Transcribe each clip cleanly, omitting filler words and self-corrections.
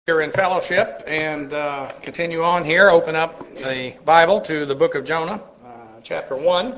Here in fellowship and continue on here. Open up the Bible to the book of Jonah, chapter 1,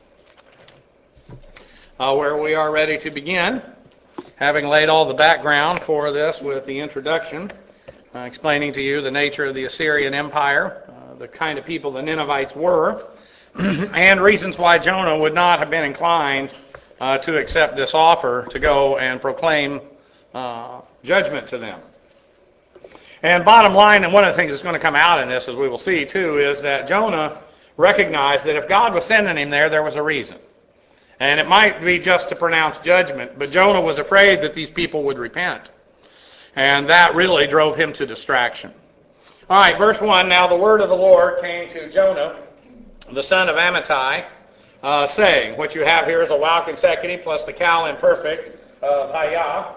where we are ready to begin, having laid all the background for this with the introduction, explaining to you the nature of the Assyrian Empire, the kind of people the Ninevites were, and reasons why Jonah would not have been inclined to accept this offer to go and proclaim judgment to them. And bottom line, and one of the things that's going to come out in this, as we will see too, is that Jonah recognized that if God was sending him there was a reason. And it might be just to pronounce judgment, but Jonah was afraid that these people would repent. And that really drove him to distraction. All right, verse 1, now the word of the Lord came to Jonah, the son of Amittai, saying, what you have here is a vowel consecutive plus the cal imperfect of hayah,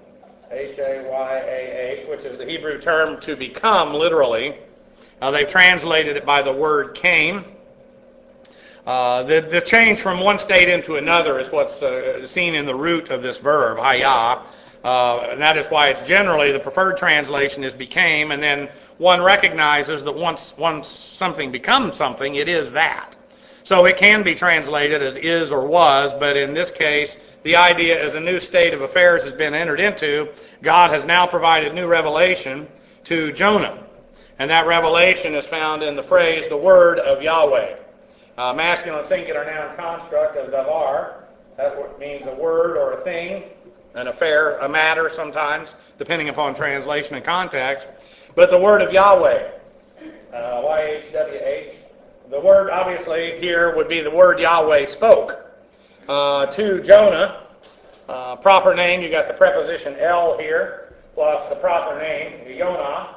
Hayah, which is the Hebrew term to become, literally. They've translated it by the word came. The change from one state into another is what's seen in the root of this verb, hayah. And that is why it's generally the preferred translation is became, and then one recognizes that once something becomes something, it is that. So it can be translated as is or was, but in this case, the idea is a new state of affairs has been entered into. God has now provided new revelation to Jonah. And that revelation is found in the phrase, the word of Yahweh. Masculine singular noun construct of davar. That means a word or a thing, an affair, a matter sometimes, depending upon translation and context. But the word of Yahweh, YHWH. The word, obviously, here would be the word Yahweh spoke to Jonah. Proper name, you got the preposition el here, plus the proper name, Yonah.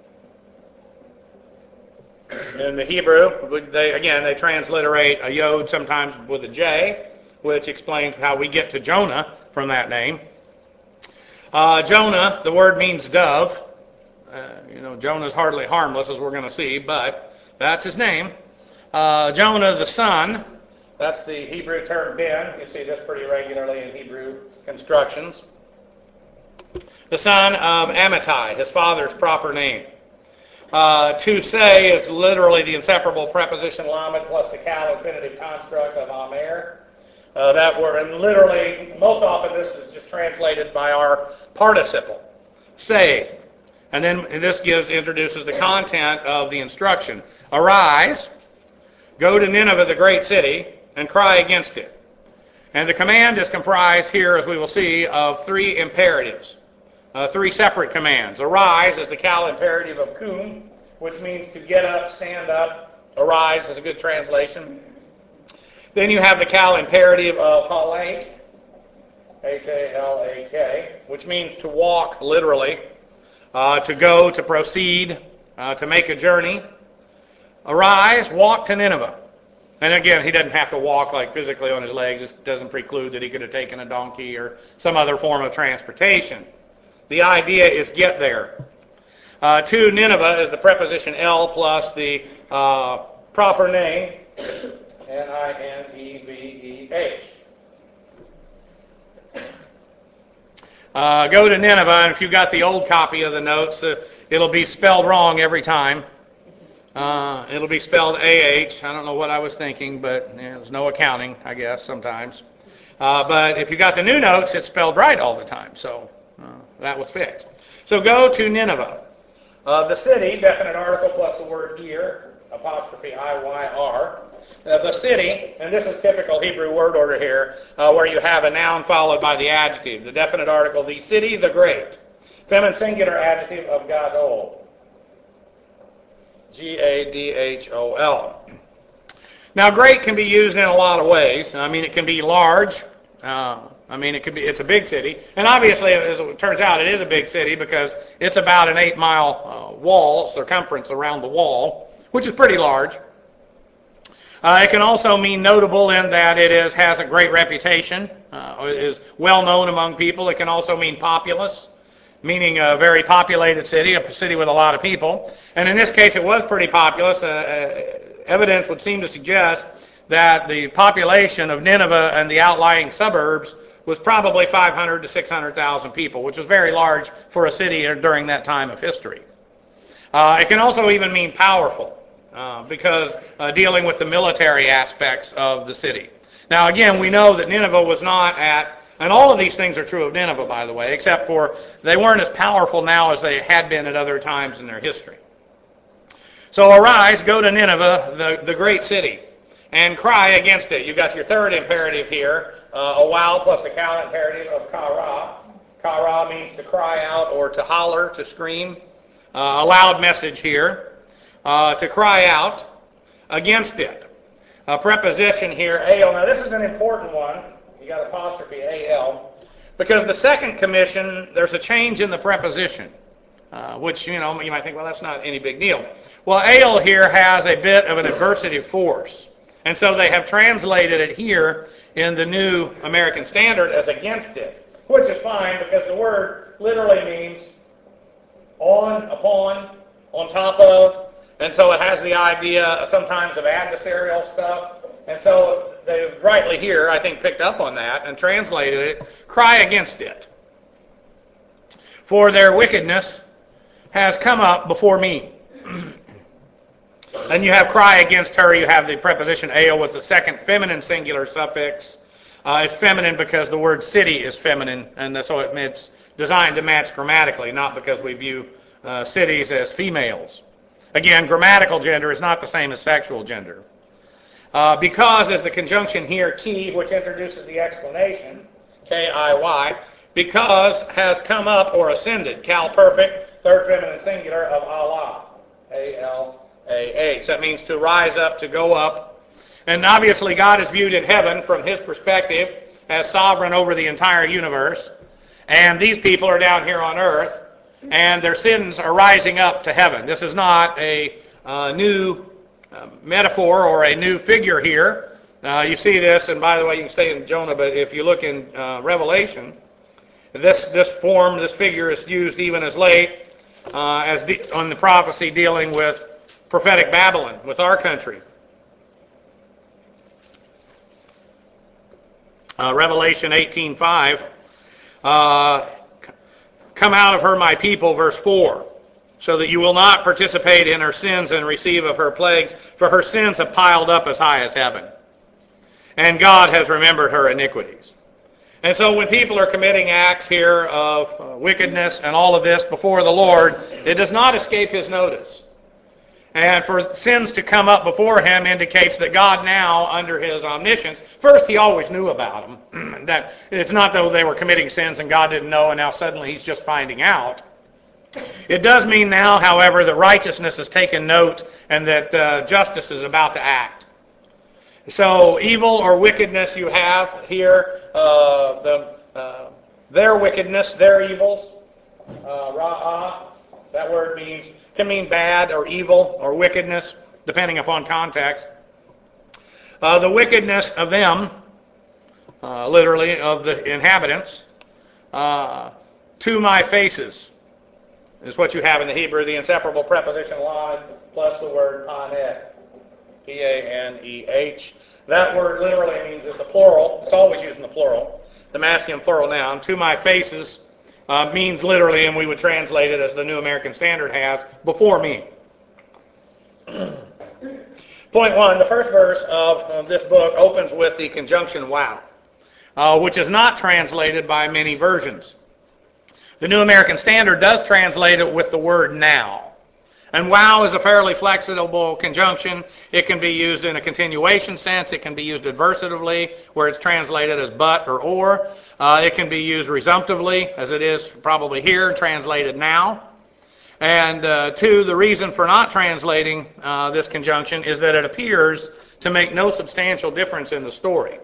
In the Hebrew, they transliterate a yod sometimes with a J, which explains how we get to Jonah from that name. Jonah, the word means dove. Jonah's hardly harmless, as we're going to see, but that's his name. Jonah the son, that's the Hebrew term ben. You see this pretty regularly in Hebrew constructions. The son of Amittai, his father's proper name. To say is literally the inseparable preposition lamed plus the cal infinitive construct of amer. That word, and literally, most often this is just translated by our participle, say. And then this introduces the content of the instruction. Arise, go to Nineveh, the great city, and cry against it. And the command is comprised here, as we will see, of three imperatives, three separate commands. Arise is the cal imperative of kum, which means to get up, stand up. Arise is a good translation. Then you have the cal imperative of halak, Halak, which means to walk, literally, to go, to proceed, to make a journey. Arise, walk to Nineveh. And again, he doesn't have to walk like physically on his legs. It doesn't preclude that he could have taken a donkey or some other form of transportation. The idea is get there. To Nineveh is the preposition el plus the proper name, Nineveh. Go to Nineveh, and if you've got the old copy of the notes, it'll be spelled wrong every time. It'll be spelled A-H. I don't know what I was thinking, but there's no accounting, I guess, sometimes. But if you got the new notes, it's spelled right all the time, so that was fixed. So go to Nineveh. The city, definite article plus the word Ir, apostrophe I-Y-R. The city, and this is typical Hebrew word order here, where you have a noun followed by the adjective. The definite article, the city, the great. Feminine singular adjective of Gadol. Gadhol. Now, great can be used in a lot of ways. I mean, it can be large. It's a big city. And obviously, as it turns out, it is a big city because it's about an 8-mile wall, circumference around the wall, which is pretty large. It can also mean notable in that it has a great reputation, is well known among people. It can also mean populous, meaning a very populated city, a city with a lot of people. And in this case, it was pretty populous. Evidence would seem to suggest that the population of Nineveh and the outlying suburbs was probably 500 to 600,000 people, which was very large for a city during that time of history. It can also even mean powerful, because dealing with the military aspects of the city. Now, again, we know that Nineveh was not at, and all of these things are true of Nineveh, by the way, except for they weren't as powerful now as they had been at other times in their history. So arise, go to Nineveh, the great city, and cry against it. You've got your third imperative here, a wow plus the cow imperative of kara. Kara means to cry out or to holler, to scream. A loud message here, to cry out against it. A preposition here, al. Now this is an important one. You got apostrophe al, because the second commission, there's a change in the preposition, which, you might think, well, that's not any big deal. Well, al here has a bit of an adversative force. And so they have translated it here in the New American Standard as against it, which is fine because the word literally means on, upon, on top of, and so it has the idea sometimes of adversarial stuff. And so they rightly here, I think, picked up on that and translated it, cry against it. For their wickedness has come up before me. And you have cry against her, you have the preposition al with the second feminine singular suffix. It's feminine because the word city is feminine, and so it's designed to match grammatically, not because we view cities as females. Again, grammatical gender is not the same as sexual gender. Because is the conjunction here, ki, which introduces the explanation, K-I-Y, because has come up or ascended, cal perfect, third feminine singular of Allah, A-L-A-H. That means to rise up, to go up. And obviously God is viewed in heaven from his perspective as sovereign over the entire universe. And these people are down here on earth, and their sins are rising up to heaven. This is not a new metaphor or a new figure here. You see this, and by the way, you can stay in Jonah, but if you look in Revelation, this figure is used even as late on the prophecy dealing with prophetic Babylon, with our country. Revelation 18:5. Come out of her, my people, verse 4, so that you will not participate in her sins and receive of her plagues, for her sins have piled up as high as heaven, and God has remembered her iniquities. And so when people are committing acts here of wickedness and all of this before the Lord, it does not escape his notice. And for sins to come up before him indicates that God now, under his omniscience, first he always knew about them. That it's not though they were committing sins and God didn't know and now suddenly he's just finding out. It does mean now, however, that righteousness has taken note and that justice is about to act. So evil or wickedness you have here, their wickedness, their evils, ra'ah, that word can mean bad or evil or wickedness, depending upon context. The wickedness of them, literally of the inhabitants, to my faces, is what you have in the Hebrew, the inseparable preposition lad plus the word paneh, P-A-N-E-H. That word literally means it's a plural. It's always used in the plural. The masculine plural noun. To my faces means literally, and we would translate it as the New American Standard has, before me. Point one, the first verse of this book opens with the conjunction wow, which is not translated by many versions. The New American Standard does translate it with the word now. And wow is a fairly flexible conjunction. It can be used in a continuation sense. It can be used adversatively, where it's translated as but or. It can be used resumptively, as it is probably here, translated now. And two, the reason for not translating this conjunction is that it appears to make no substantial difference in the story.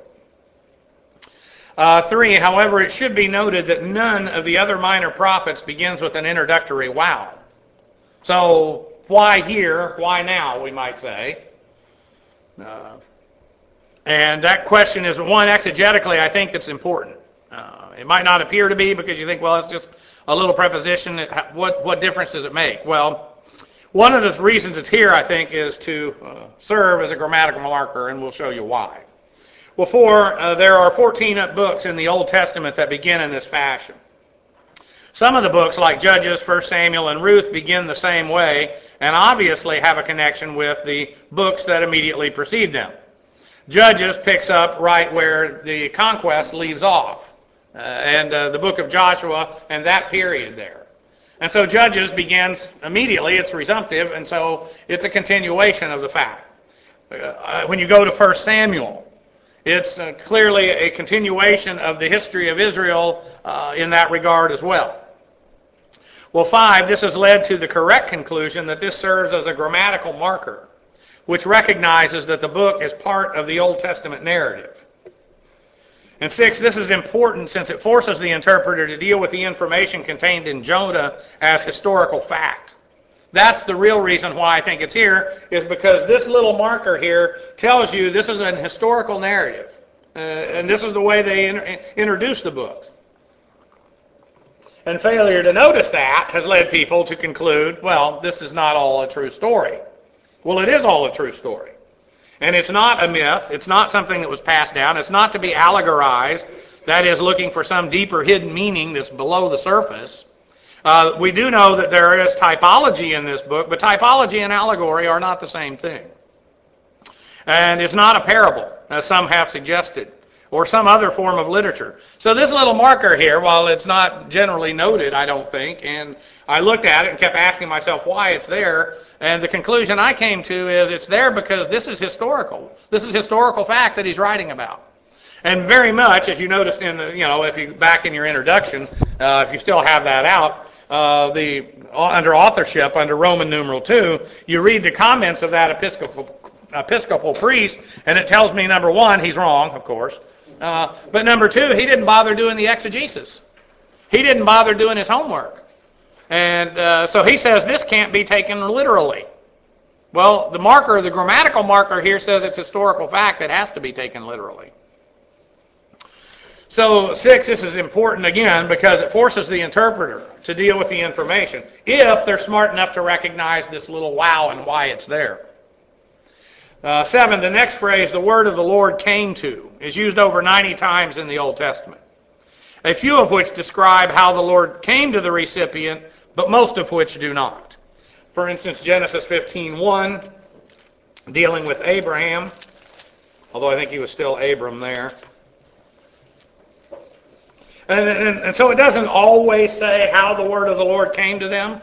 Three, however, it should be noted that none of the other minor prophets begins with an introductory wow. So why here, why now, we might say. And that question is one exegetically I think that's important. It might not appear to be because you think, well, it's just a little preposition. What difference does it make? Well, one of the reasons it's here, I think, is to serve as a grammatical marker, and we'll show you why. Well, there are 14 books in the Old Testament that begin in this fashion. Some of the books, like Judges, 1 Samuel, and Ruth, begin the same way and obviously have a connection with the books that immediately precede them. Judges picks up right where the conquest leaves off, and the book of Joshua and that period there. And so Judges begins immediately, it's resumptive, and so it's a continuation of the fact. When you go to 1 Samuel, it's clearly a continuation of the history of Israel in that regard as well. Well, 5, this has led to the correct conclusion that this serves as a grammatical marker, which recognizes that the book is part of the Old Testament narrative. And 6, this is important since it forces the interpreter to deal with the information contained in Jonah as historical fact. That's the real reason why I think it's here, is because this little marker here tells you this is an historical narrative. And this is the way they introduce the book. And failure to notice that has led people to conclude, well, this is not all a true story. Well, it is all a true story. And it's not a myth. It's not something that was passed down. It's not to be allegorized, that is, looking for some deeper hidden meaning that's below the surface. We do know that there is typology in this book, but typology and allegory are not the same thing. And it's not a parable, as some have suggested, or some other form of literature. So this little marker here, while it's not generally noted, I don't think, and I looked at it and kept asking myself why it's there, and the conclusion I came to is it's there because this is historical. This is historical fact that he's writing about. And very much, as you noticed in the, if you back in your introduction, if you still have that out, under authorship, under Roman numeral 2, you read the comments of that Episcopal priest, and it tells me, number 1, he's wrong, of course. But number 2, he didn't bother doing the exegesis. He didn't bother doing his homework. And so he says this can't be taken literally. Well, the grammatical marker here says it's historical fact that has to be taken literally. So 6, this is important again because it forces the interpreter to deal with the information if they're smart enough to recognize this little wow and why it's there. 7, the next phrase, the word of the Lord came to, is used over 90 times in the Old Testament. A few of which describe how the Lord came to the recipient, but most of which do not. For instance, Genesis 15:1, dealing with Abraham, although I think he was still Abram there. And so it doesn't always say how the word of the Lord came to them,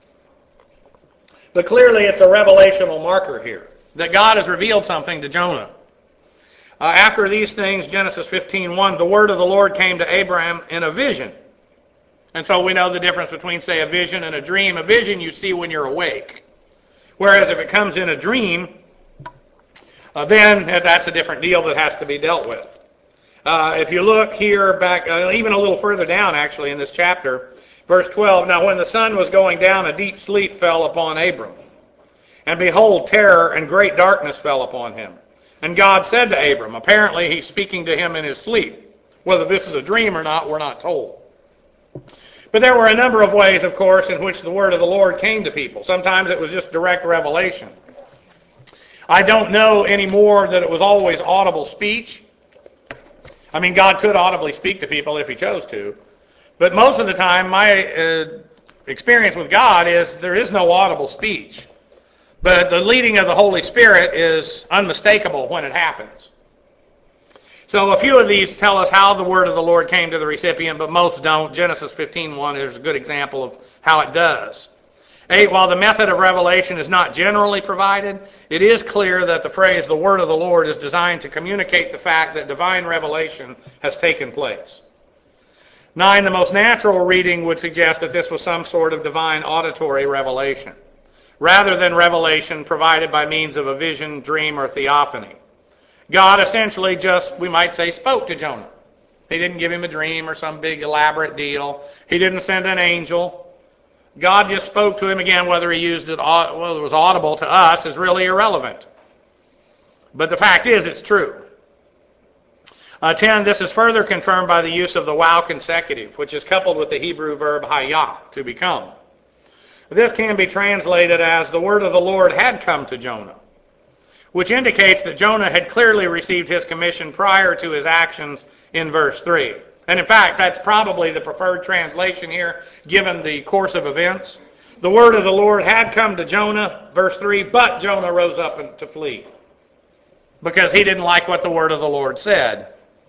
but clearly it's a revelational marker here, that God has revealed something to Jonah. After these things, Genesis 15:1, the word of the Lord came to Abraham in a vision. And so we know the difference between, say, a vision and a dream. A vision you see when you're awake. Whereas if it comes in a dream, then that's a different deal that has to be dealt with. If you look here back, even a little further down actually in this chapter, verse 12, now when the sun was going down, a deep sleep fell upon Abram. And behold, terror and great darkness fell upon him. And God said to Abram, apparently he's speaking to him in his sleep. Whether this is a dream or not, we're not told. But there were a number of ways, of course, in which the word of the Lord came to people. Sometimes it was just direct revelation. I don't know anymore that it was always audible speech. I mean, God could audibly speak to people if he chose to. But most of the time, my experience with God is there is no audible speech. But the leading of the Holy Spirit is unmistakable when it happens. So a few of these tell us how the word of the Lord came to the recipient, but most don't. Genesis 15:1 is a good example of how it does. 8, while the method of revelation is not generally provided, it is clear that the phrase, the word of the Lord, is designed to communicate the fact that divine revelation has taken place. 9, the most natural reading would suggest that this was some sort of divine auditory revelation, rather than revelation provided by means of a vision, dream, or theophany. God essentially just, we might say, spoke to Jonah. He didn't give him a dream or some big elaborate deal. He didn't send an angel. God just spoke to him. Again, whether he used it, whether it was audible to us is really irrelevant. But the fact is, it's true. 10, this is further confirmed by the use of the wow consecutive, which is coupled with the Hebrew verb hayah, to become. This can be translated as the word of the Lord had come to Jonah. which indicates that Jonah had clearly received his commission prior to his actions in verse 3. And in fact, that's probably the preferred translation here, given the course of events. The word of the Lord had come to Jonah, verse 3, but Jonah rose up to flee, because he didn't like what the word of the Lord said.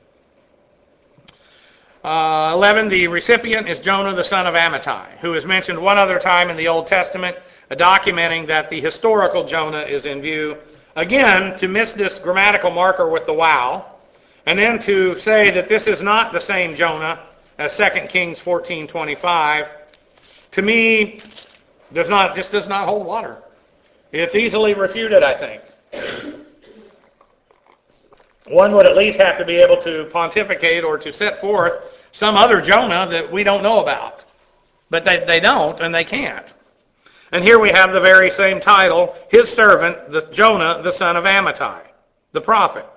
11, the recipient is Jonah the son of Amittai, who is mentioned one other time in the Old Testament, documenting that the historical Jonah is in view. Again, to miss this grammatical marker with the wow, and then to say that this is not the same Jonah as 2 Kings 14:25, to me, does not hold water. It's easily refuted, I think. One would at least have to be able to pontificate or to set forth some other Jonah that we don't know about. But they don't, and they can't. And here we have the very same title, his servant, Jonah, the son of Amittai, the prophet,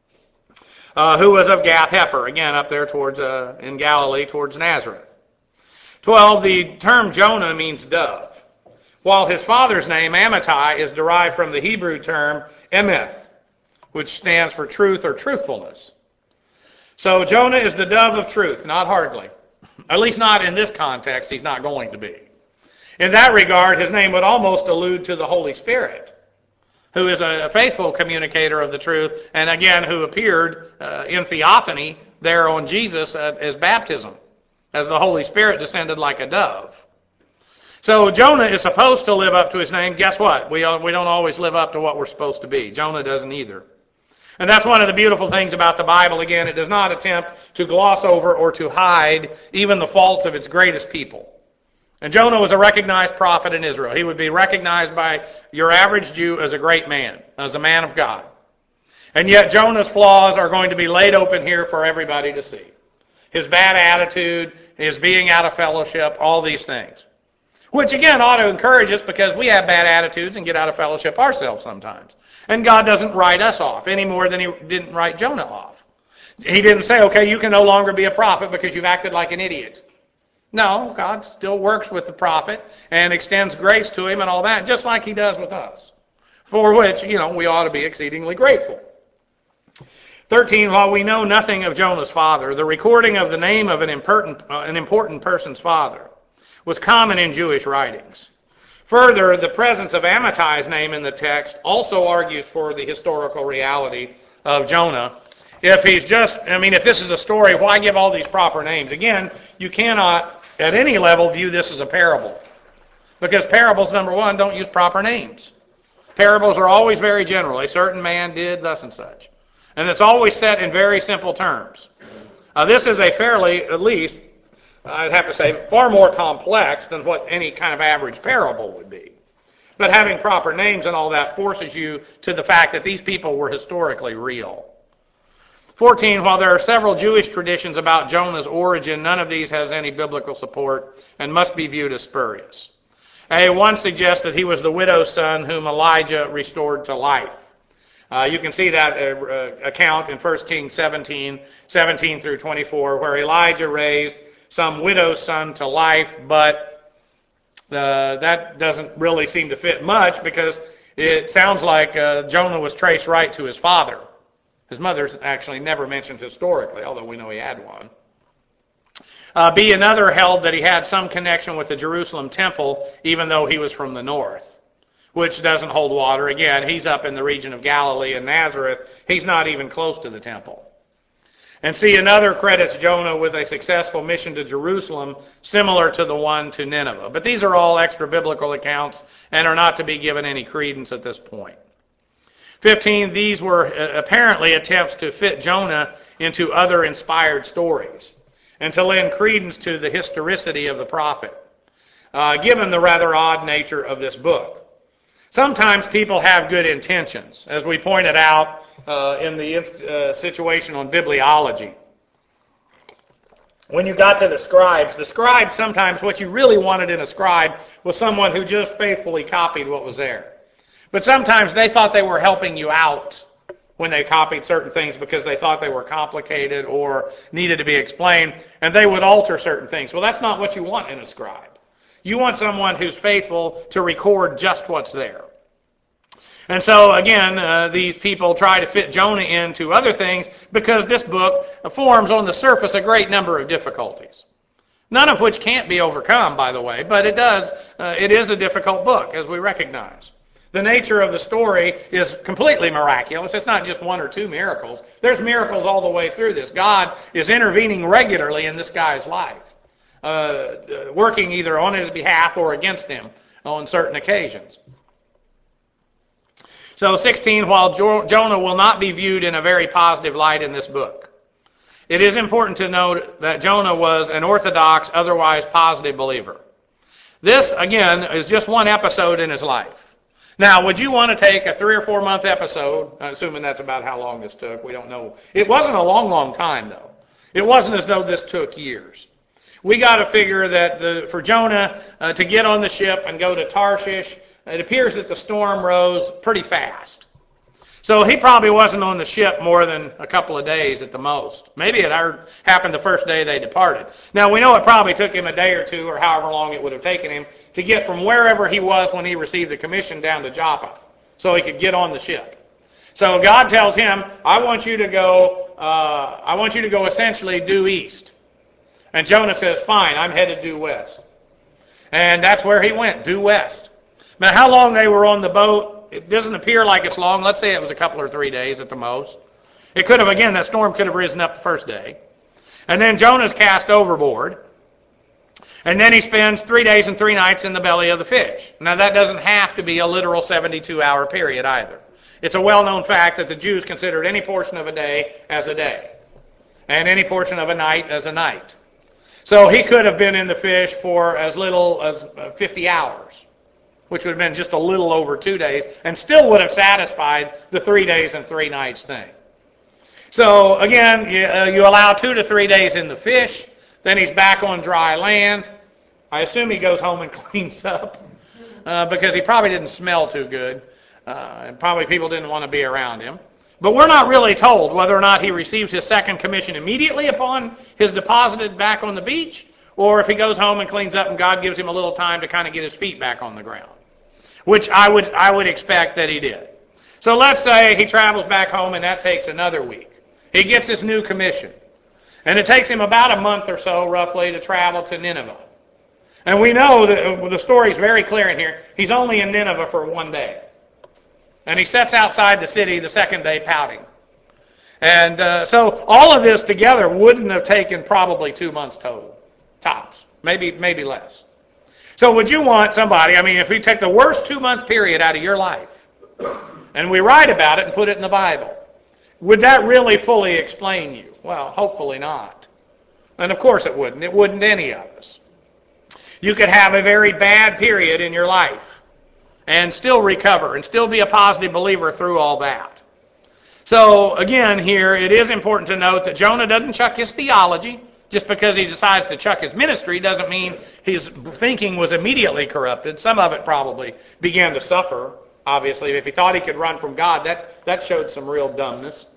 who was of Gath-Hepher, again up there towards in Galilee, towards Nazareth. 12, the term Jonah means dove, while his father's name, Amittai, is derived from the Hebrew term emeth, which stands for truth or truthfulness. So Jonah is the dove of truth, not hardly. At least not in this context, he's not going to be. In that regard, his name would almost allude to the Holy Spirit, who is a faithful communicator of the truth, and again, who appeared in theophany there on Jesus at his baptism, as the Holy Spirit descended like a dove. So Jonah is supposed to live up to his name. Guess what? We don't always live up to what we're supposed to be. Jonah doesn't either. And that's one of the beautiful things about the Bible. Again, it does not attempt to gloss over or to hide even the faults of its greatest people. And Jonah was a recognized prophet in Israel. He would be recognized by your average Jew as a great man, as a man of God. And yet Jonah's flaws are going to be laid open here for everybody to see. His bad attitude, his being out of fellowship, all these things. Which again ought to encourage us, because we have bad attitudes and get out of fellowship ourselves sometimes. And God doesn't write us off any more than he didn't write Jonah off. He didn't say, okay, you can no longer be a prophet because you've acted like an idiot. No, God still works with the prophet and extends grace to him and all that, just like he does with us. For which, we ought to be exceedingly grateful. 13, while we know nothing of Jonah's father, the recording of the name of an important person's father was common in Jewish writings. Further, the presence of Amittai's name in the text also argues for the historical reality of Jonah. If this is a story, why give all these proper names? Again, you cannot, at any level, view this as a parable. Because parables, number one, don't use proper names. Parables are always very general. A certain man did thus and such. And it's always set in very simple terms. This is a fairly, at least, I'd have to say, far more complex than what any kind of average parable would be. But having proper names and all that forces you to the fact that these people were historically real. 14, while there are several Jewish traditions about Jonah's origin, none of these has any biblical support and must be viewed as spurious. One suggests that he was the widow's son whom Elijah restored to life. You can see that account in 1 Kings 17 through 24, where Elijah raised some widow's son to life, but that doesn't really seem to fit much, because it sounds like Jonah was traced right to his father. His mother's actually never mentioned historically, although we know he had one. Another held that he had some connection with the Jerusalem temple, even though he was from the north, which doesn't hold water. Again, he's up in the region of Galilee and Nazareth. He's not even close to the temple. And another credits Jonah with a successful mission to Jerusalem, similar to the one to Nineveh. But these are all extra-biblical accounts and are not to be given any credence at this point. 15, these were apparently attempts to fit Jonah into other inspired stories and to lend credence to the historicity of the prophet, given the rather odd nature of this book. Sometimes people have good intentions, as we pointed out in the situation on bibliology. When you got to the scribes sometimes what you really wanted in a scribe was someone who just faithfully copied what was there. But sometimes they thought they were helping you out when they copied certain things because they thought they were complicated or needed to be explained, and they would alter certain things. Well, that's not what you want in a scribe. You want someone who's faithful to record just what's there. And so, again, these people try to fit Jonah into other things because this book forms on the surface a great number of difficulties. None of which can't be overcome, by the way, but it is a difficult book, as we recognize. The nature of the story is completely miraculous. It's not just one or two miracles. There's miracles all the way through this. God is intervening regularly in this guy's life, working either on his behalf or against him on certain occasions. So 16, while Jonah will not be viewed in a very positive light in this book, it is important to note that Jonah was an orthodox, otherwise positive believer. This, again, is just one episode in his life. Now, would you want to take a 3 or 4 month episode, assuming that's about how long this took? We don't know. It wasn't a long, long time, though. It wasn't as though this took years. We got to figure that for Jonah to get on the ship and go to Tarshish, it appears that the storm rose pretty fast. So he probably wasn't on the ship more than a couple of days at the most. Maybe it happened the first day they departed. Now, we know it probably took him a day or two or however long it would have taken him to get from wherever he was when he received the commission down to Joppa so he could get on the ship. So God tells him, I want you to go essentially due east. And Jonah says, fine, I'm headed due west. And that's where he went, due west. Now, how long they were on the boat, it doesn't appear like it's long. Let's say it was a couple or 3 days at the most. It could have, again, that storm could have risen up the first day. And then Jonah's cast overboard. And then he spends 3 days and 3 nights in the belly of the fish. Now, that doesn't have to be a literal 72-hour period either. It's a well-known fact that the Jews considered any portion of a day as a day, and any portion of a night as a night. So he could have been in the fish for as little as 50 hours. Which would have been just a little over 2 days, and still would have satisfied the 3 days and 3 nights thing. So, again, you allow 2 to 3 days in the fish, then he's back on dry land. I assume he goes home and cleans up, because he probably didn't smell too good, and probably people didn't want to be around him. But we're not really told whether or not he receives his second commission immediately upon his deposited back on the beach, or if he goes home and cleans up and God gives him a little time to kind of get his feet back on the ground, which I would expect that he did. So let's say he travels back home and that takes another week. He gets his new commission. And it takes him about a month or so, roughly, to travel to Nineveh. And we know that the story's very clear in here. He's only in Nineveh for 1 day. And he sets outside the city the second day pouting. And so all of this together wouldn't have taken probably 2 months total. Tops. Maybe less. So would you want somebody, if we take the worst 2 month period out of your life and we write about it and put it in the Bible, would that really fully explain you? Well, hopefully not. And of course it wouldn't. It wouldn't any of us. You could have a very bad period in your life and still recover and still be a positive believer through all that. So again here, it is important to note that Jonah doesn't chuck his theology. Just because he decides to chuck his ministry doesn't mean his thinking was immediately corrupted. Some of it probably began to suffer, obviously. If he thought he could run from God, that showed some real dumbness.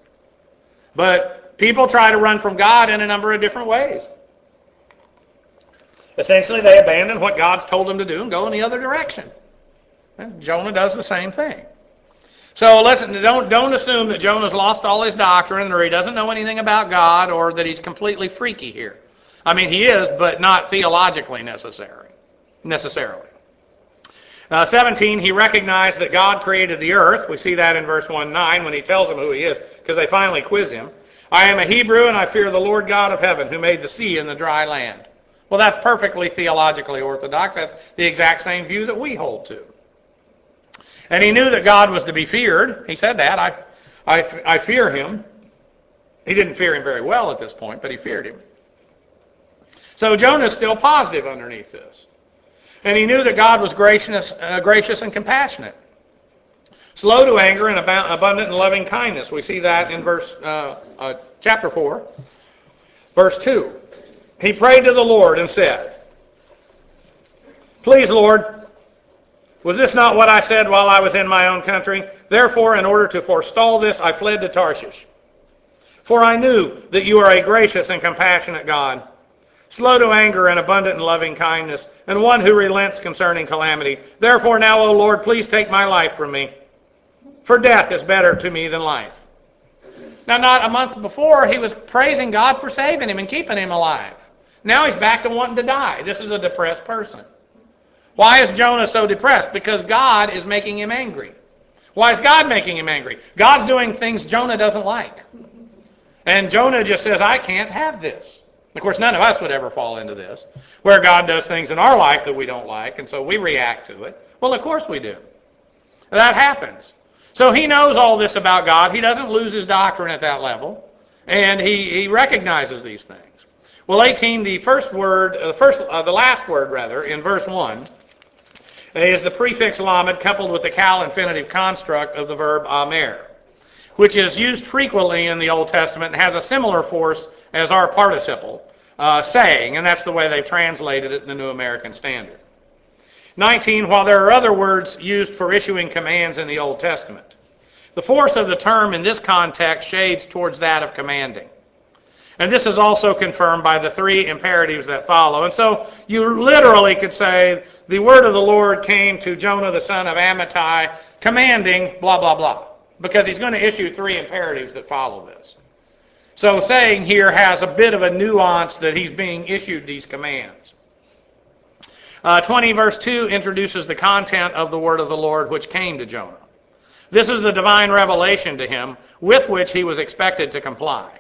But people try to run from God in a number of different ways. Essentially, they abandon what God's told them to do and go in the other direction. And Jonah does the same thing. So listen, don't assume that Jonah's lost all his doctrine or he doesn't know anything about God or that he's completely freaky here. He is, but not theologically necessarily. 17, he recognized that God created the earth. We see that in verse 1:9 when he tells them who he is, because they finally quiz him. I am a Hebrew and I fear the Lord God of heaven who made the sea and the dry land. Well, that's perfectly theologically orthodox. That's the exact same view that we hold to. And he knew that God was to be feared. He said that. I fear him. He didn't fear him very well at this point, but he feared him. So Jonah's still positive underneath this. And he knew that God was gracious and compassionate. Slow to anger and abundant in loving kindness. We see that in chapter 4, verse 2. He prayed to the Lord and said, Please, Lord, was this not what I said while I was in my own country? Therefore, in order to forestall this, I fled to Tarshish. For I knew that you are a gracious and compassionate God, slow to anger and abundant in loving kindness, and one who relents concerning calamity. Therefore now, O Lord, please take my life from me. for death is better to me than life. Now, not a month before, he was praising God for saving him and keeping him alive. Now he's back to wanting to die. This is a depressed person. Why is Jonah so depressed? Because God is making him angry. Why is God making him angry? God's doing things Jonah doesn't like. And Jonah just says, I can't have this. Of course, none of us would ever fall into this, where God does things in our life that we don't like, and so we react to it. Well, of course we do. That happens. So he knows all this about God. He doesn't lose his doctrine at that level, and he recognizes these things. Well, 18, the last word in verse 1 is the prefix lamed coupled with the cal infinitive construct of the verb amer, which is used frequently in the Old Testament and has a similar force as our participle, saying, and that's the way they've translated it in the New American Standard. 19, while there are other words used for issuing commands in the Old Testament, the force of the term in this context shades towards that of commanding. And this is also confirmed by the three imperatives that follow. And so you literally could say, the word of the Lord came to Jonah the son of Amittai, commanding blah, blah, blah. Because he's going to issue three imperatives that follow this. So saying here has a bit of a nuance that he's being issued these commands. 20 verse 2 introduces the content of the word of the Lord which came to Jonah. This is the divine revelation to him with which he was expected to comply.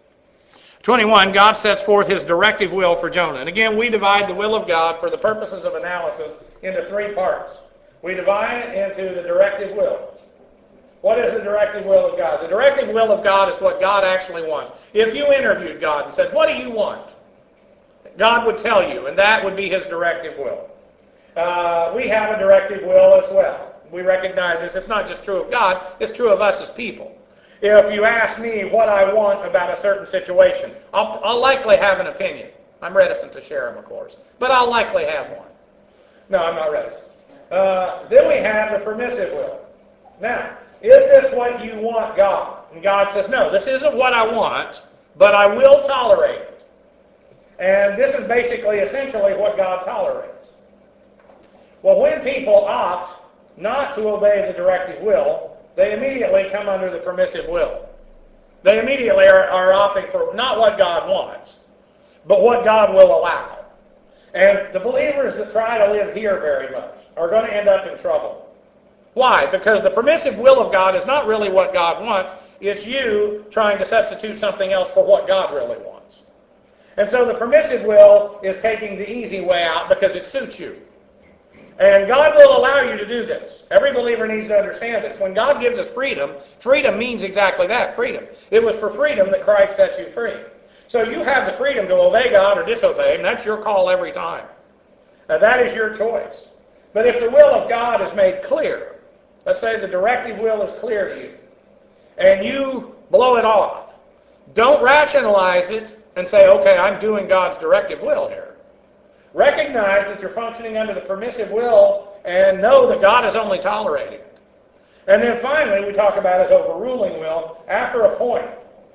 21, God sets forth his directive will for Jonah. And again, we divide the will of God for the purposes of analysis into three parts. We divide it into the directive will. What is the directive will of God? The directive will of God is what God actually wants. If you interviewed God and said, what do you want? God would tell you, and that would be his directive will. We have a directive will as well. We recognize this. It's not just true of God, it's true of us as people. If you ask me what I want about a certain situation, I'll likely have an opinion. I'm reticent to share them, of course, but I'll likely have one. No, I'm not reticent. Then we have the permissive will. Now, is this what you want, God? And God says, no, this isn't what I want, but I will tolerate it. And this is basically, essentially, what God tolerates. Well, when people opt not to obey the directive will, they immediately come under the permissive will. They immediately are opting for not what God wants, but what God will allow. And the believers that try to live here very much are going to end up in trouble. Why? Because the permissive will of God is not really what God wants. It's you trying to substitute something else for what God really wants. And so the permissive will is taking the easy way out because it suits you. And God will allow you to do this. Every believer needs to understand this. When God gives us freedom, freedom means exactly that, freedom. It was for freedom that Christ set you free. So you have the freedom to obey God or disobey Him. That's your call every time. Now, that is your choice. But if the will of God is made clear, let's say the directive will is clear to you, and you blow it off, don't rationalize it and say, okay, I'm doing God's directive will here. Recognize that you're functioning under the permissive will and know that God is only tolerating it. And then finally, we talk about His overruling will. After a point,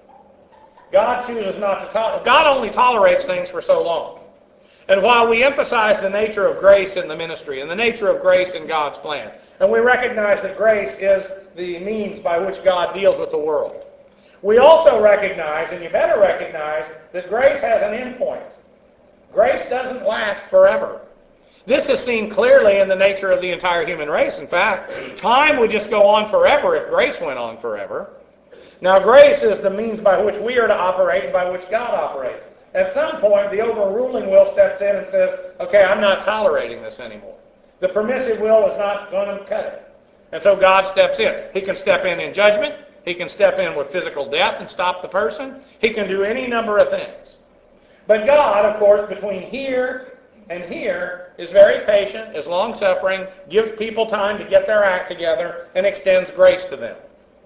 God chooses not to tolerate. God only tolerates things for so long. And while we emphasize the nature of grace in the ministry and the nature of grace in God's plan, and we recognize that grace is the means by which God deals with the world, we also recognize, and you better recognize, that grace has an end point. Grace doesn't last forever. This is seen clearly in the nature of the entire human race. In fact, time would just go on forever if grace went on forever. Now, grace is the means by which we are to operate and by which God operates. At some point, the overruling will steps in and says, okay, I'm not tolerating this anymore. The permissive will is not going to cut it. And so God steps in. He can step in judgment. He can step in with physical death and stop the person. He can do any number of things. But God, of course, between here and here, is very patient, is long-suffering, gives people time to get their act together, and extends grace to them.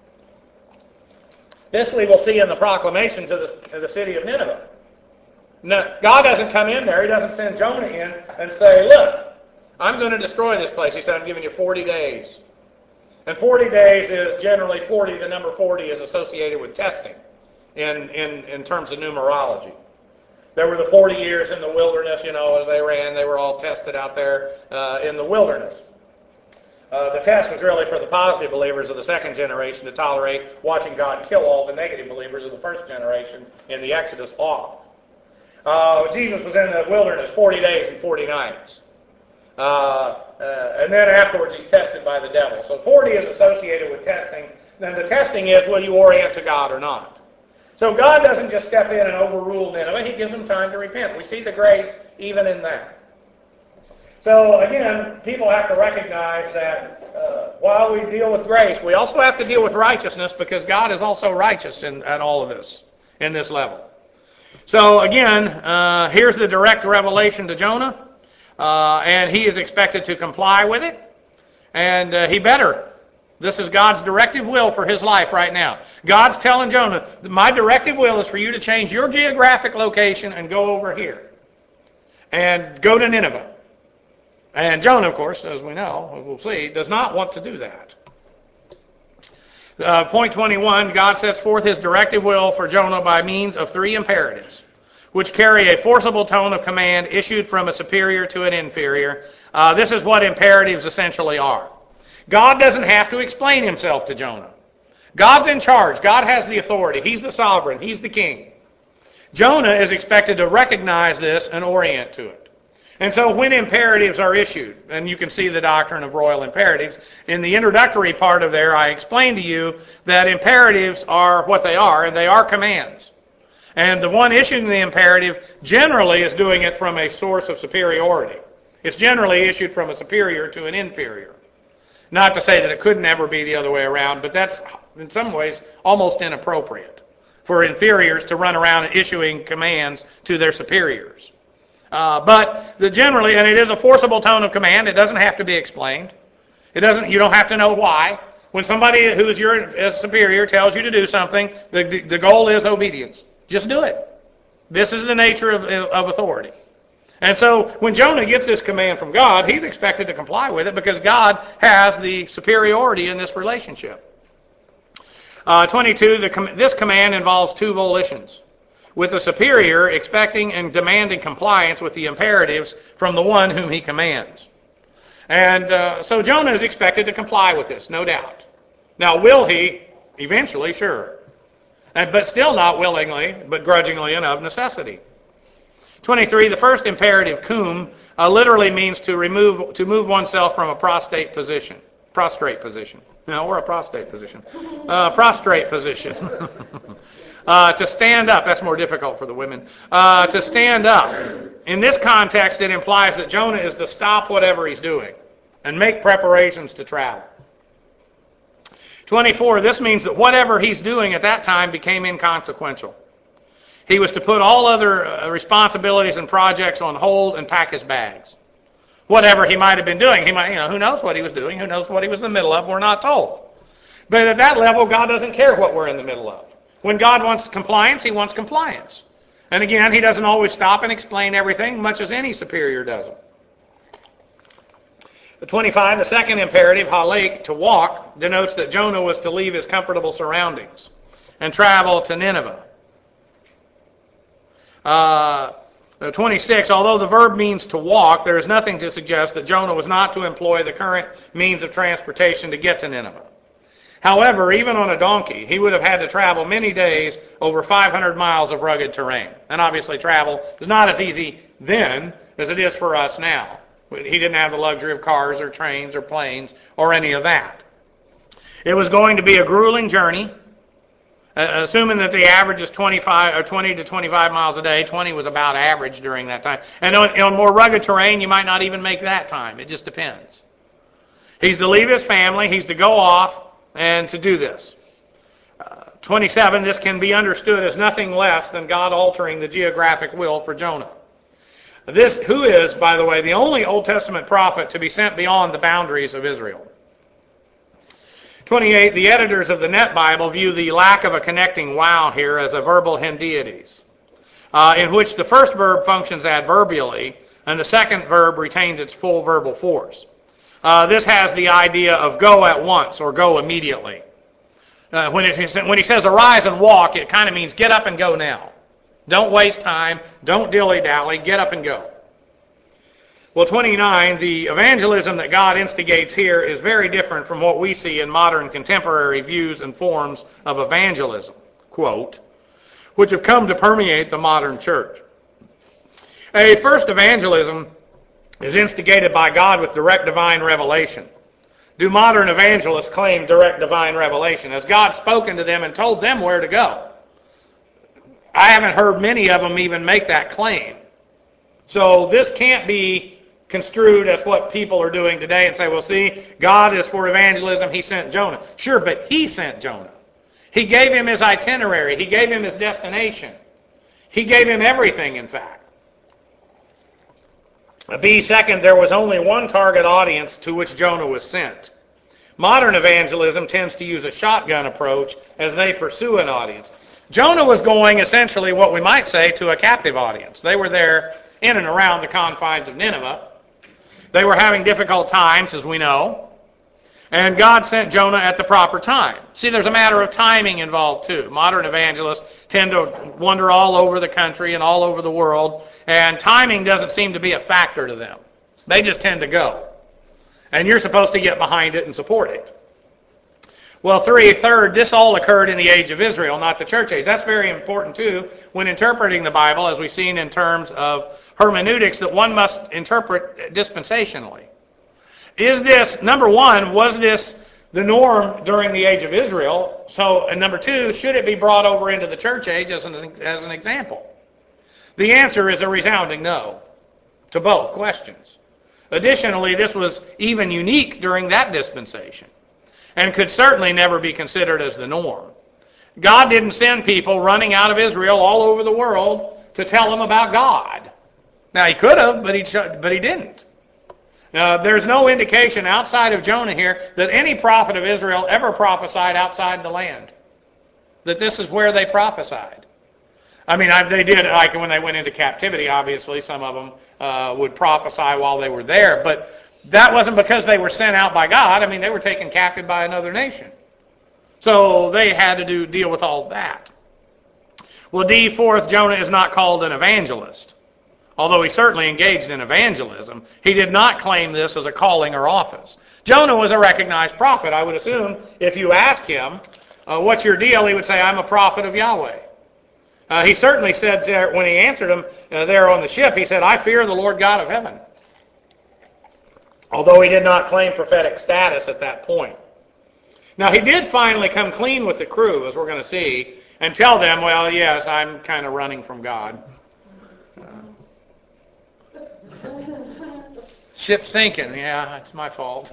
This we will see in the proclamation to the city of Nineveh. Now, God doesn't come in there. He doesn't send Jonah in and say, look, I'm going to destroy this place. He said, I'm giving you 40 days. And 40 days is generally 40. The number 40 is associated with testing in terms of numerology. There were the 40 years in the wilderness, as they ran. They were all tested out there in the wilderness. The test was really for the positive believers of the second generation to tolerate watching God kill all the negative believers of the first generation in the Exodus off. Jesus was in the wilderness 40 days and 40 nights. And then afterwards he's tested by the devil. So 40 is associated with testing. Then the testing is, will you orient to God or not? So God doesn't just step in and overrule Nineveh. He gives them time to repent. We see the grace even in that. So again, people have to recognize that while we deal with grace, we also have to deal with righteousness, because God is also righteous at all of this, in this level. So again, here's the direct revelation to Jonah, and he is expected to comply with it, and he better. This is God's directive will for his life right now. God's telling Jonah, my directive will is for you to change your geographic location and go over here, and go to Nineveh. And Jonah, of course, as we know, we'll see, does not want to do that. Point 21, God sets forth his directive will for Jonah by means of 3 imperatives, which carry a forcible tone of command issued from a superior to an inferior. This is what imperatives essentially are. God doesn't have to explain himself to Jonah. God's in charge. God has the authority. He's the sovereign. He's the king. Jonah is expected to recognize this and orient to it. And so when imperatives are issued, and you can see the doctrine of royal imperatives, in the introductory part of there, I explained to you that imperatives are what they are, and they are commands. And the one issuing the imperative generally is doing it from a source of superiority. It's generally issued from a superior to an inferior. Not to say that it could never be the other way around, but that's in some ways almost inappropriate for inferiors to run around issuing commands to their superiors. But generally, and it is a forcible tone of command. It doesn't have to be explained. You don't have to know why. When somebody who's your superior tells you to do something, the goal is obedience. Just do it. This is the nature of authority. And so when Jonah gets this command from God, he's expected to comply with it because God has the superiority in this relationship. 22, this command involves 2 volitions, with the superior expecting and demanding compliance with the imperatives from the one whom he commands. And so Jonah is expected to comply with this, no doubt. Now, will he? Eventually, sure. But still not willingly, but grudgingly and of necessity. 23, the first imperative, cum, literally means to move oneself from a prostrate position. No, or a prostate position. Prostrate position. To stand up. That's more difficult for the women. To stand up. In this context, it implies that Jonah is to stop whatever he's doing and make preparations to travel. 24, this means that whatever he's doing at that time became inconsequential. He was to put all other responsibilities and projects on hold and pack his bags. Whatever he might have been doing, who knows what he was doing, who knows what he was in the middle of, we're not told. But at that level, God doesn't care what we're in the middle of. When God wants compliance, he wants compliance. And again, he doesn't always stop and explain everything, much as any superior doesn't. 25, the second imperative, halak, to walk, denotes that Jonah was to leave his comfortable surroundings and travel to Nineveh. 26, although the verb means to walk, there is nothing to suggest that Jonah was not to employ the current means of transportation to get to Nineveh. However, even on a donkey, he would have had to travel many days over 500 miles of rugged terrain. And obviously travel is not as easy then as it is for us now. He didn't have the luxury of cars or trains or planes or any of that. It was going to be a grueling journey, assuming that the average is 20 to 25 miles a day. 20 was about average during that time. And on more rugged terrain, you might not even make that time. It just depends. He's to leave his family. He's to go off and to do this. 27, this can be understood as nothing less than God altering the geographic will for Jonah. This, who is, by the way, the only Old Testament prophet to be sent beyond the boundaries of Israel. 28, the editors of the Net Bible view the lack of a connecting wow here as a verbal hendiades, in which the first verb functions adverbially and the second verb retains its full verbal force. This has the idea of go at once or go immediately. When he says arise and walk, it kind of means get up and go now. Don't waste time. Don't dilly-dally. Get up and go. Well, 29, the evangelism that God instigates here is very different from what we see in modern contemporary views and forms of evangelism, quote, which have come to permeate the modern church. A first evangelism is instigated by God with direct divine revelation. Do modern evangelists claim direct divine revelation? Has God spoken to them and told them where to go? I haven't heard many of them even make that claim. So this can't be construed as what people are doing today and say, well, see, God is for evangelism, he sent Jonah. Sure, but he sent Jonah. He gave him his itinerary. He gave him his destination. He gave him everything, in fact. B, second, there was only one target audience to which Jonah was sent. Modern evangelism tends to use a shotgun approach as they pursue an audience. Jonah was going essentially what we might say to a captive audience. They were there in and around the confines of Nineveh. They were having difficult times, as we know. And God sent Jonah at the proper time. See, there's a matter of timing involved, too. Modern evangelists tend to wander all over the country and all over the world, and timing doesn't seem to be a factor to them. They just tend to go. And you're supposed to get behind it and support it. Well, third, this all occurred in the age of Israel, not the church age. That's very important, too, when interpreting the Bible, as we've seen in terms of hermeneutics, that one must interpret dispensationally. Is this, number one, was this the norm during the age of Israel? So, and number two, should it be brought over into the church age as an example? The answer is a resounding no to both questions. Additionally, this was even unique during that dispensation and could certainly never be considered as the norm. God didn't send people running out of Israel all over the world to tell them about God. Now, he could have, but he didn't. There's no indication outside of Jonah here that any prophet of Israel ever prophesied outside the land. That this is where they prophesied. I mean, they did, like when they went into captivity, obviously, some of them would prophesy while they were there, but that wasn't because they were sent out by God. I mean, they were taken captive by another nation. So they had to deal with all that. Well, fourth, Jonah is not called an evangelist. Although he certainly engaged in evangelism, he did not claim this as a calling or office. Jonah was a recognized prophet. I would assume if you ask him, what's your deal, he would say, I'm a prophet of Yahweh. He certainly said, when he answered him there on the ship, he said, I fear the Lord God of heaven. Although he did not claim prophetic status at that point. Now, he did finally come clean with the crew, as we're going to see, and tell them, well, yes, I'm kind of running from God. Ship's sinking. Yeah, it's my fault.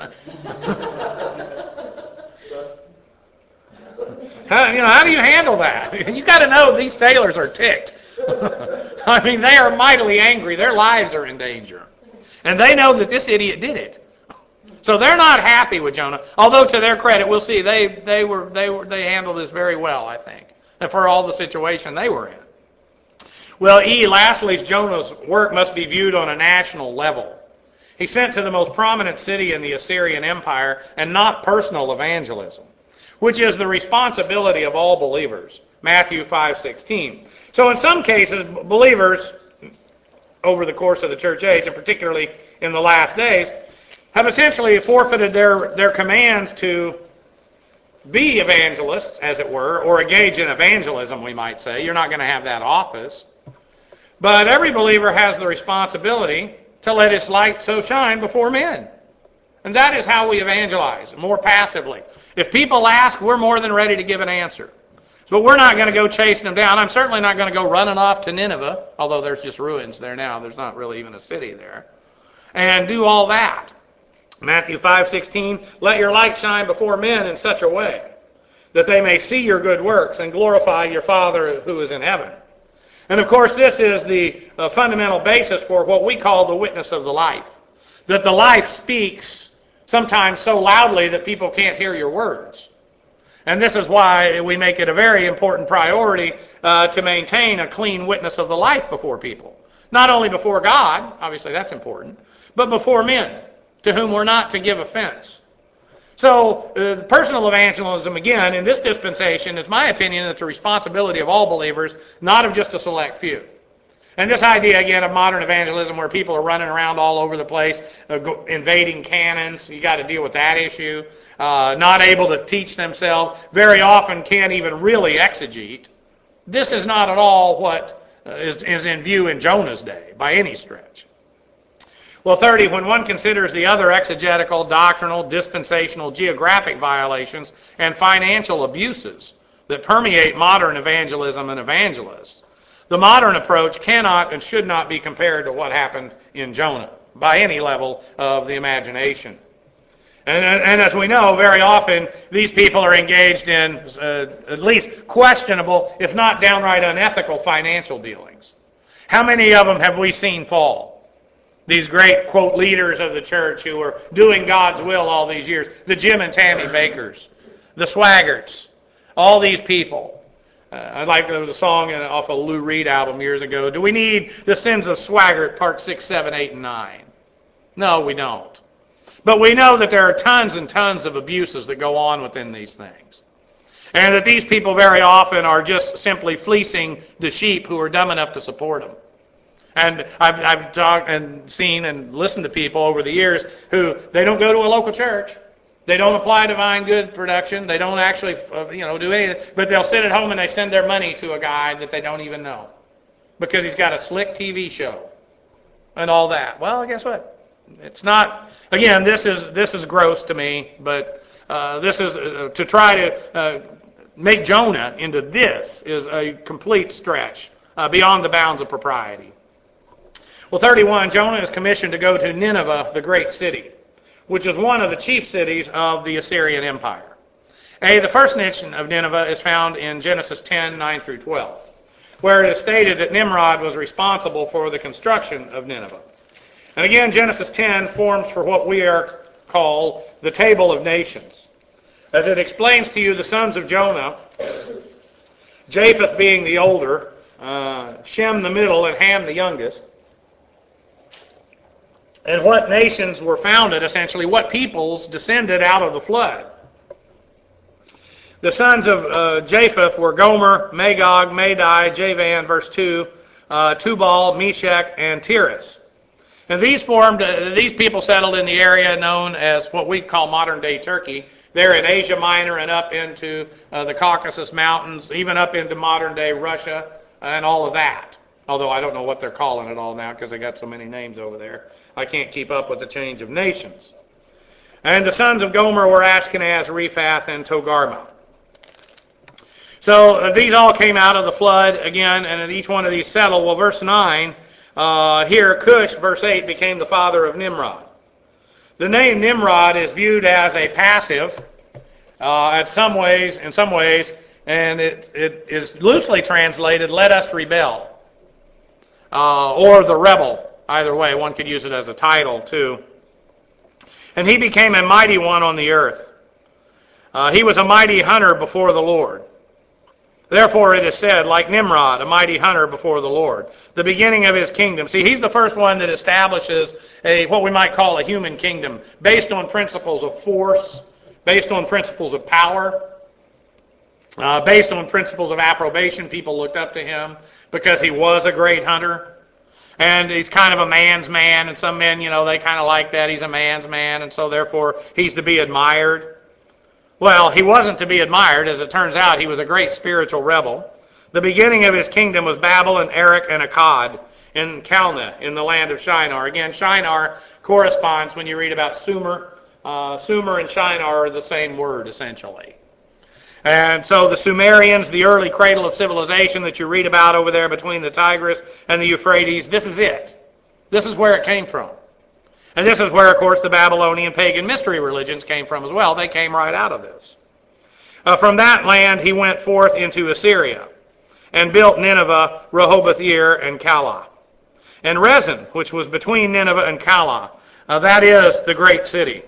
How do you handle that? You got to know these sailors are ticked. I mean, they are mightily angry. Their lives are in danger. And they know that this idiot did it. So they're not happy with Jonah. Although, to their credit, we'll see they handled this very well, I think, and for all the situation they were in. Well, lastly, Jonah's work must be viewed on a national level. He's sent to the most prominent city in the Assyrian Empire, and not personal evangelism, which is the responsibility of all believers. Matthew 5:16. So in some cases, believers over the course of the church age, and particularly in the last days, have essentially forfeited their commands to be evangelists, as it were, or engage in evangelism, we might say. You're not going to have that office. But every believer has the responsibility to let his light so shine before men. And that is how we evangelize, more passively. If people ask, we're more than ready to give an answer. But we're not going to go chasing them down. I'm certainly not going to go running off to Nineveh, although there's just ruins there now. There's not really even a city there. And do all that. Matthew 5:16, let your light shine before men in such a way that they may see your good works and glorify your Father who is in heaven. And of course, this is the fundamental basis for what we call the witness of the life. That the life speaks sometimes so loudly that people can't hear your words. And this is why we make it a very important priority to maintain a clean witness of the life before people. Not only before God, obviously that's important, but before men, to whom we're not to give offense. So personal evangelism, again, in this dispensation, is my opinion, it's a responsibility of all believers, not of just a select few. And this idea, again, of modern evangelism where people are running around all over the place, invading cannons, you got to deal with that issue. Not able to teach themselves, very often can't even really exegete. This is not at all what is in view in Jonah's day, by any stretch. Well, 30, when one considers the other exegetical, doctrinal, dispensational, geographic violations and financial abuses that permeate modern evangelism and evangelists, the modern approach cannot and should not be compared to what happened in Jonah by any level of the imagination. And as we know, very often these people are engaged in at least questionable, if not downright unethical, financial dealings. How many of them have we seen fall? These great, quote, leaders of the church who are doing God's will all these years. The Jim and Tammy Bakkers, the Swaggarts, all these people. There was a song off a Lou Reed album years ago. Do we need the sins of Swaggart, part 6, 7, 8, and 9? No, we don't. But we know that there are tons and tons of abuses that go on within these things. And that these people very often are just simply fleecing the sheep who are dumb enough to support them. And I've talked and seen and listened to people over the years who, they don't go to a local church. They don't apply divine good production. They don't actually, do anything. But they'll sit at home and they send their money to a guy that they don't even know. Because he's got a slick TV show and all that. Well, guess what? It's not, again, this is gross to me, but this is, to try to make Jonah into this is a complete stretch beyond the bounds of propriety. Well, 31, Jonah is commissioned to go to Nineveh, the great city, which is one of the chief cities of the Assyrian Empire. The first mention of Nineveh is found in Genesis 10, 9 through 12, where it is stated that Nimrod was responsible for the construction of Nineveh. And again, Genesis 10 forms for what we are called the Table of Nations. As it explains to you the sons of Jonah, Japheth being the older, Shem the middle, and Ham the youngest, and what nations were founded, essentially, what peoples descended out of the flood. The sons of Japheth were Gomer, Magog, Madai, Javan, verse 2, Tubal, Meshach, and Tiras. And these people settled in the area known as what we call modern-day Turkey. They're in Asia Minor and up into the Caucasus Mountains, even up into modern-day Russia and all of that. Although I don't know what they're calling it all now because they got so many names over there. I can't keep up with the change of nations. And the sons of Gomer were Ashkenaz, Rephath, and Togarmah. So these all came out of the flood again, and each one of these settled. Well, verse 9, here Cush, verse 8, became the father of Nimrod. The name Nimrod is viewed as a passive in some ways, and it is loosely translated, let us rebel. Or the rebel. Either way, one could use it as a title too. And he became a mighty one on the earth. He was a mighty hunter before the Lord. Therefore it is said, like Nimrod, a mighty hunter before the Lord. The beginning of his kingdom. See, he's the first one that establishes what we might call a human kingdom, based on principles of force, based on principles of power, based on principles of approbation. People looked up to him because he was a great hunter. And he's kind of a man's man, and some men, they kind of like that. He's a man's man, and so therefore he's to be admired. Well, he wasn't to be admired. As it turns out, he was a great spiritual rebel. The beginning of his kingdom was Babel and Erech and Akkad in Calneh, in the land of Shinar. Again, Shinar corresponds when you read about Sumer. Sumer and Shinar are the same word, essentially. And so the Sumerians, the early cradle of civilization that you read about over there between the Tigris and the Euphrates, this is it. This is where it came from. And this is where, of course, the Babylonian pagan mystery religions came from as well. They came right out of this. From that land he went forth into Assyria and built Nineveh, Rehoboth-ir, and Calah. And Rezin, which was between Nineveh and Calah, that is the great city.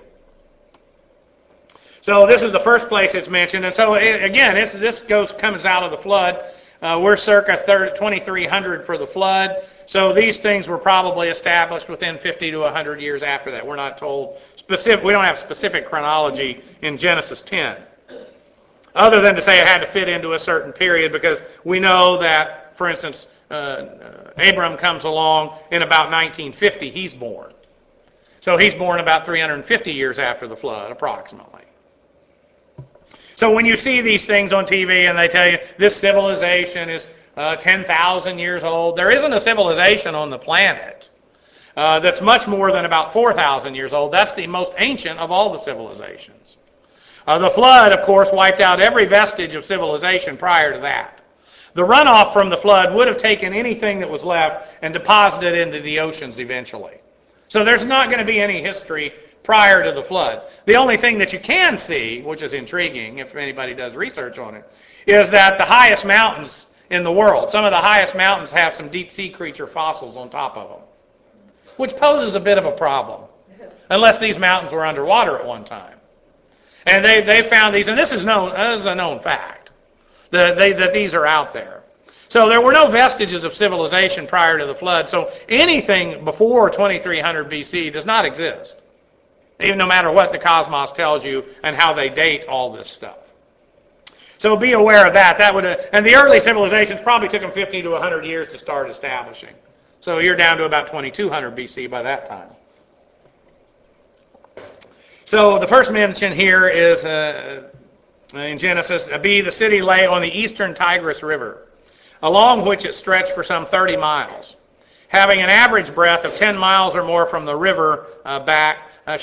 So this is the first place it's mentioned. And so, again, this comes out of the flood. We're circa 2300 for the flood. So these things were probably established within 50 to 100 years after that. We're not told specific. We don't have specific chronology in Genesis 10. Other than to say it had to fit into a certain period, because we know that, for instance, Abram comes along in about 1950. He's born. So he's born about 350 years after the flood, approximately. So when you see these things on TV and they tell you this civilization is 10,000 years old, there isn't a civilization on the planet that's much more than about 4,000 years old. That's the most ancient of all the civilizations. The flood, of course, wiped out every vestige of civilization prior to that. The runoff from the flood would have taken anything that was left and deposited it into the oceans eventually. So there's not going to be any history prior to the flood. The only thing that you can see, which is intriguing if anybody does research on it, is that the highest mountains in the world, some of the highest mountains have some deep sea creature fossils on top of them, which poses a bit of a problem, unless these mountains were underwater at one time. And they found these, and this is a known fact, that these are out there. So there were no vestiges of civilization prior to the flood, so anything before 2300 BC does not exist, even no matter what the cosmos tells you and how they date all this stuff. So be aware of that. And the early civilizations probably took them 50 to 100 years to start establishing. So you're down to about 2200 BC by that time. So the first mention here is in Genesis, the city lay on the eastern Tigris River, along which it stretched for some 30 miles, having an average breadth of 10 miles or more from the river back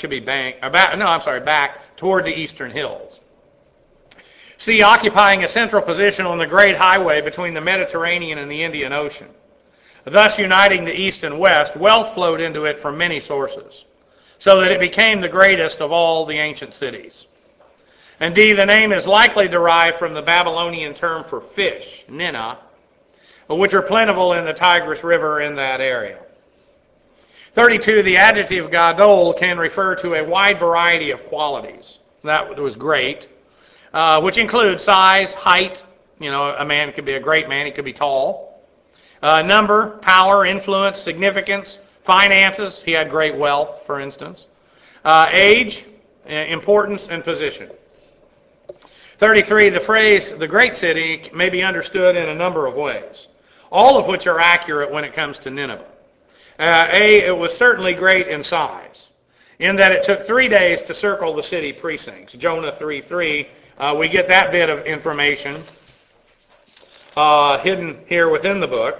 toward the eastern hills. Sea occupying a central position on the great highway between the Mediterranean and the Indian Ocean. Thus uniting the east and west, wealth flowed into it from many sources, so that it became the greatest of all the ancient cities. Indeed, the name is likely derived from the Babylonian term for fish, Ninna, which are plentiful in the Tigris River in that area. 32, the adjective gadol can refer to a wide variety of qualities. That was great, which include size, height. A man could be a great man, he could be tall. Number, power, influence, significance, finances, he had great wealth, for instance. Age, importance, and position. 33, the phrase, the great city, may be understood in a number of ways, all of which are accurate when it comes to Nineveh. It was certainly great in size, in that it took 3 days to circle the city precincts. Jonah 3:3, we get that bit of information hidden here within the book.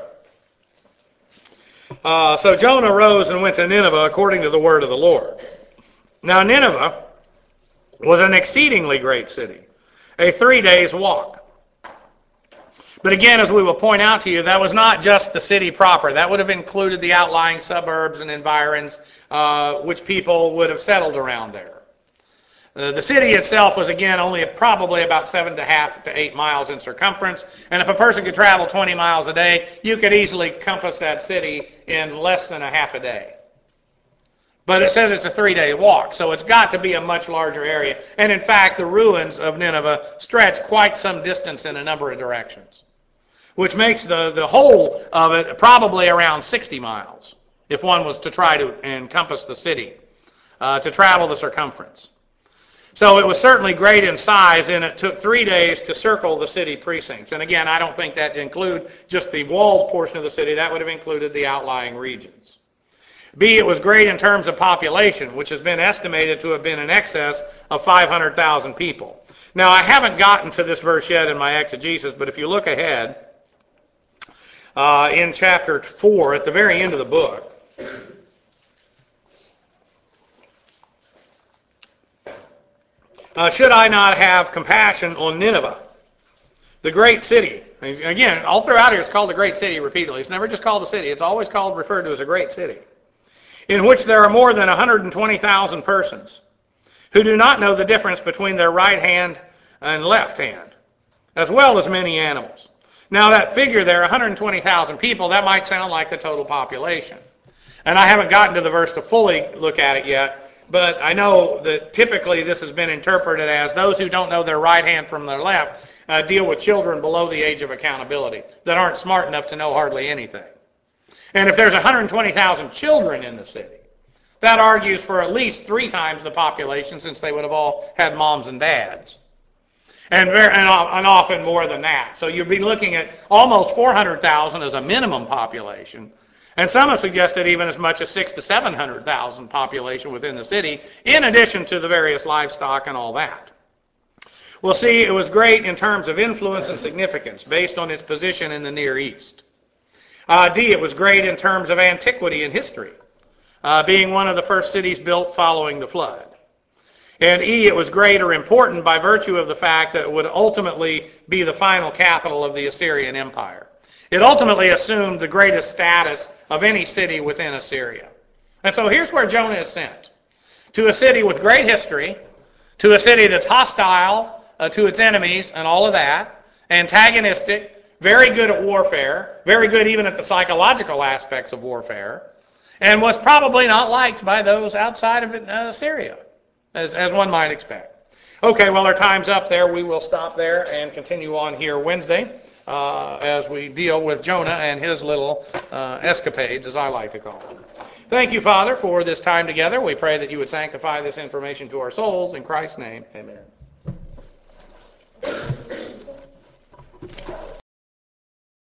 So Jonah rose and went to Nineveh according to the word of the Lord. Now Nineveh was an exceedingly great city, a 3 days' walk. But again, as we will point out to you, that was not just the city proper. That would have included the outlying suburbs and environs, which people would have settled around there. The city itself was, again, only probably about 7.5 to 8 miles in circumference. And if a person could travel 20 miles a day, you could easily compass that city in less than a half a day. But it says it's a 3-day walk, so it's got to be a much larger area. And in fact, the ruins of Nineveh stretch quite some distance in a number of directions, which makes the whole of it probably around 60 miles, if one was to try to encompass the city, to travel the circumference. So it was certainly great in size, and it took 3 days to circle the city precincts. And again, I don't think that include just the walled portion of the city. That would have included the outlying regions. B, it was great in terms of population, which has been estimated to have been in excess of 500,000 people. Now, I haven't gotten to this verse yet in my exegesis, but if you look ahead, in chapter 4, at the very end of the book, should I not have compassion on Nineveh, the great city? Again, all throughout here it's called the great city repeatedly. It's never just called a city. It's always referred to as a great city, in which there are more than 120,000 persons who do not know the difference between their right hand and left hand, as well as many animals. Now that figure there, 120,000 people, that might sound like the total population. And I haven't gotten to the verse to fully look at it yet, but I know that typically this has been interpreted as those who don't know their right hand from their left deal with children below the age of accountability that aren't smart enough to know hardly anything. And if there's 120,000 children in the city, that argues for at least 3 times the population, since they would have all had moms and dads. and often more than that. So you'd be looking at almost 400,000 as a minimum population. And some have suggested even as much as 600,000 to 700,000 population within the city, in addition to the various livestock and all that. We'll see it was great in terms of influence and significance based on its position in the Near East. D, it was great in terms of antiquity and history, being one of the first cities built following the flood. And E, it was great or important by virtue of the fact that it would ultimately be the final capital of the Assyrian Empire. It ultimately assumed the greatest status of any city within Assyria. And so here's where Jonah is sent. To a city with great history, to a city that's hostile to its enemies and all of that, antagonistic, very good at warfare, very good even at the psychological aspects of warfare, and was probably not liked by those outside of Assyria, as one might expect. Okay, well, our time's up there. We will stop there and continue on here Wednesday as we deal with Jonah and his little escapades, as I like to call them. Thank you, Father, for this time together. We pray that you would sanctify this information to our souls. In Christ's name, amen.